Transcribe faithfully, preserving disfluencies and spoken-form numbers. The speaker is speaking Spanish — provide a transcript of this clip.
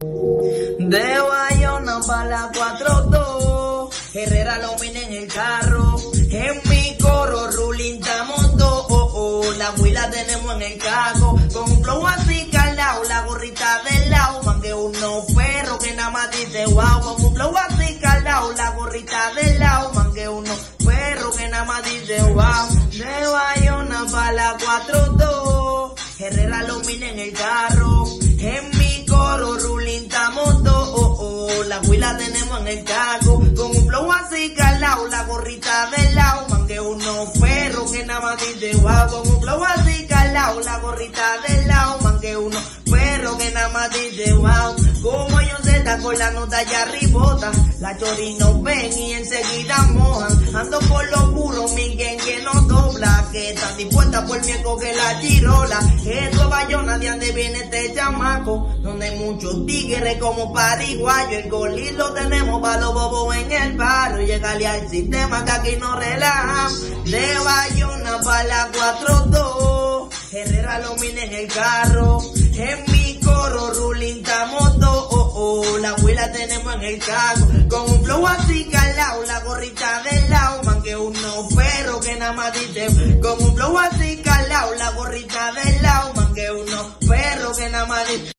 De Bayona pa' la cuatro dos, Herrera lo mine en el carro. En mi coro, Rulín estamos dos, oh, oh. La huila tenemos en el caco. Con un flow así calao, la gorrita del lado. Mangue unos perros que nada más dice wow. Con un flow así calao, la gorrita del lado. Mangue unos perros que nada más dice wow. De Bayona pa' la cuatro dos, Herrera lo mine en el carro. En mi coro, Rulín estamos dos, oh, oh. La huila tenemos en el caco. Con un flow así calao, la gorrita del lado. Mangue unos perros que nada más dice wow. Con un flow así calao, la gorrita del lado. Mangue unos perros que nada más dice wow. Como ellos se están con la nota ya ribota, la chori nos ven y enseguida mojan. Ando por los puros, mi gang que no dobla, que están dispuestas por mi que la chirola. Esto es Bayona, de donde viene este chamaco, donde hay muchos tigres como pariguayo. El golí lo tenemos pa' los bobos en el barrio. Llegale al sistema que aquí nos relajamos. De Bayona pa' la cuatro dos, Herrera lo mine en el carro. En mi coro, Rulín estamos dos, oh, oh. La huila tenemos en el carro. Con un flow así calao, la gorrita del lado. Mangue unos perros que nada más dice. Con un flow así calao, la gorrita del lado. Mangue unos perros que nada más dice.